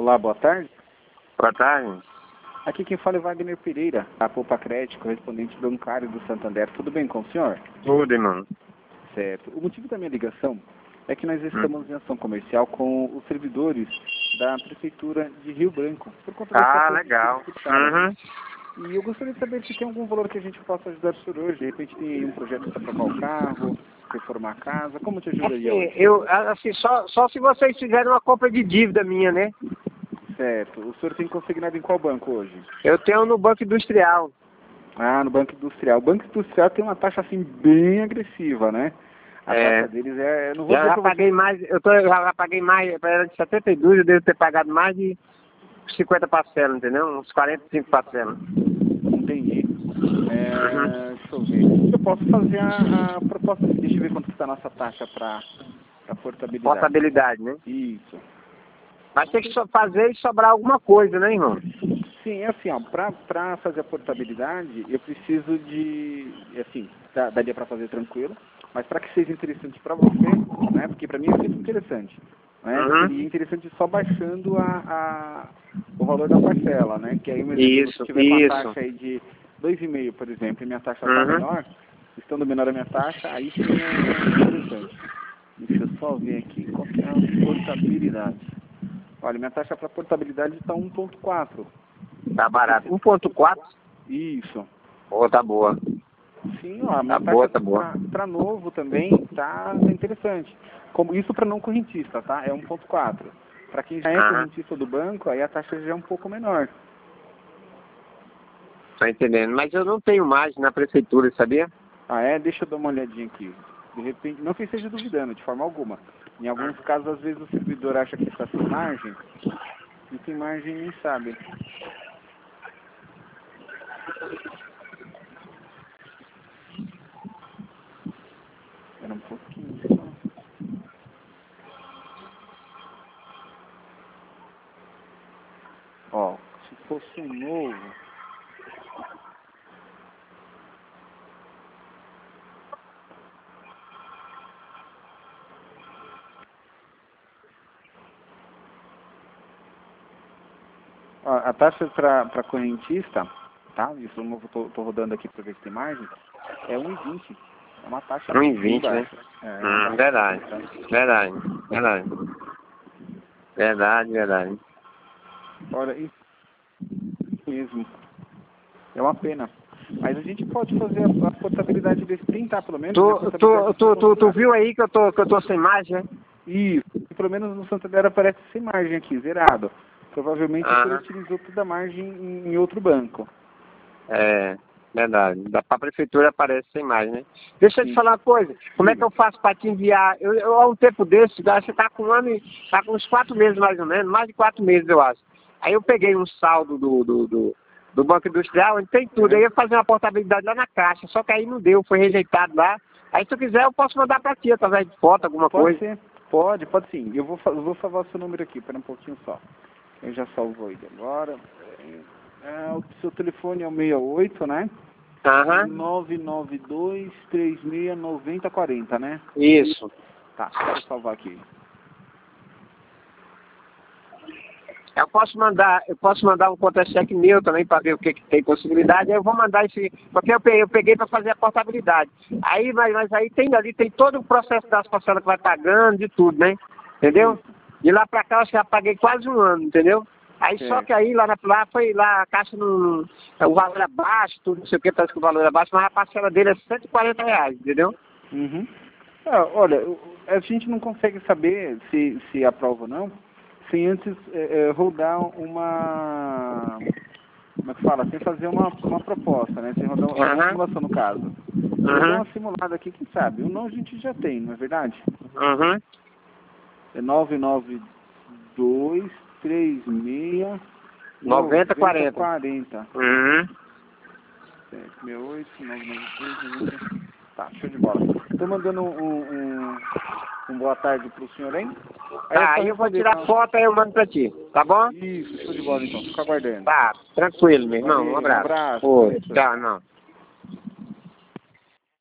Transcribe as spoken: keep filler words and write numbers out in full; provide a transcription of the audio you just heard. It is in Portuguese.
Olá, boa tarde. Boa tarde. Aqui quem fala é Wagner Pereira, da Poupa Crédito, correspondente bancário do Santander. Tudo bem com o senhor? Tudo, irmão. Certo. O motivo da minha ligação é que nós estamos hum. em ação comercial com os servidores da Prefeitura de Rio Branco. Por conta ah, legal. Uhum. E eu gostaria de saber se tem algum valor que a gente possa ajudar o senhor hoje. De repente tem um projeto para trocar o carro, reformar a casa. Como te ajudaria assim, hoje? Eu, assim, só, só se vocês fizerem uma compra de dívida minha, né? Certo. O senhor tem consignado em qual banco hoje? Eu tenho no Banco Industrial. Ah, no Banco Industrial. O Banco Industrial tem uma taxa assim bem agressiva, né? A é. taxa deles é... Não vou eu já paguei você... mais, eu, tô, eu já paguei mais, era de setenta e dois, eu devo ter pagado mais de cinquenta parcelas, entendeu? Uns quarenta e cinco parcelas. Entendi. É, uhum. Deixa eu ver. Eu posso fazer a, a proposta. Deixa eu ver quanto está a nossa taxa para a portabilidade. Portabilidade, né? Isso. Mas tem que só fazer e sobrar alguma coisa, né, irmão? Sim, é assim, ó, para fazer a portabilidade, eu preciso de, assim, dá, daria para fazer tranquilo, mas para que seja interessante para você, né, porque para mim é muito interessante, né, uhum. seria interessante só baixando a, a, o valor da parcela, né, que aí, um exemplo, isso, se você tiver isso. com a taxa aí de dois vírgula cinco, por exemplo, e minha taxa está uhum. menor, estando menor a minha taxa, aí sim é interessante. Deixa eu só ver aqui qual que é a portabilidade. Olha, minha taxa para portabilidade está um ponto quatro. Tá barato. um ponto quatro? Isso. Pô, tá boa. Sim, ó, a minha tá taxa boa, tá boa. para novo também tá, tá interessante. Como, isso para não correntista, tá? É um ponto quatro. Para quem já é ah. correntista do banco, aí a taxa já é um pouco menor. Tô entendendo. Mas eu não tenho margem na prefeitura, sabia? Ah, é? Deixa eu dar uma olhadinha aqui. De repente, não que eu esteja duvidando, de forma alguma. Em alguns casos, às vezes o servidor acha que está sem margem, e sem margem nem sabe. Era um pouquinho só. Ó, se fosse um novo... Ó, a taxa para correntista, tá? Isso eu não tô, tô rodando aqui para ver se tem margem, é um vírgula vinte. É uma taxa um vírgula vinte, né? É, é hum, verdade, verdade, verdade. Verdade, verdade. Olha, isso mesmo. É uma pena. Mas a gente pode fazer a, a portabilidade desse, tentar pelo menos. Tu, tu, tu, tu, tu viu aí que eu tô, que eu tô sem margem, né? Isso. Pelo menos no Santander aparece sem margem aqui, zerado. Provavelmente ah. você utilizou toda a margem em, em outro banco. É, verdade. Da pra prefeitura aparece sem margem, né? Deixa eu te falar uma coisa. Como Sim. é que eu faço para te enviar? Eu, eu, há um tempo desse, você tá com um ano e tá com uns quatro meses mais ou menos, mais de quatro meses eu acho. Aí eu peguei um saldo do, do, do, do Banco Industrial, onde tem tudo. É. Aí eu ia fazer uma portabilidade lá na Caixa, só que aí não deu, foi rejeitado lá. Aí se eu quiser eu posso mandar para ti através de foto, alguma pode coisa. Ser. Pode, pode sim. Eu vou, eu vou salvar o seu número aqui, espera um pouquinho só. Eu já salvou ele agora. É, o seu telefone é o sessenta e oito, né? Aham. nove nove dois, três seis nove zero quatro zero, né? Isso. Tá, deixa eu salvar aqui. Eu posso mandar, eu posso mandar um contra-cheque meu também para ver o que, que tem possibilidade. Aí eu vou mandar esse, porque eu peguei, eu peguei para fazer a portabilidade. Aí, mas, mas aí tem ali, tem todo o processo das parcelas que vai pagando, de tudo, né? Entendeu? De lá para cá eu já paguei quase um ano, entendeu? Aí é. Só que aí lá, na, lá foi lá, a caixa não. O valor é baixo, tudo, não sei o que, parece que o valor é baixo, mas a parcela dele é cento e quarenta reais, entendeu? Uhum. Ah, olha, a gente não consegue saber se, se aprova ou não, sem antes é, é, rodar uma. Como é que fala? Sem fazer uma, uma proposta, né? Sem rodar uma, uhum. uma simulação no caso. Uhum. Vou dar uma simulada aqui, quem sabe? O não a gente já tem, não é verdade? Uhum. É nove nove dois, três seis noventa quarenta. quarenta. Uhum. sete seis oito, nove nove três, noventa. Tá, show de bola. Estou mandando um, um, um boa tarde pro senhor, hein? Aí tá, aí eu vou tirar tá? foto e eu mando pra ti, tá bom? Isso, show de bola então. Fico aguardando. Tá, tranquilo, meu irmão. Valeu, Um abraço. Um abraço. Oi, tchau, não.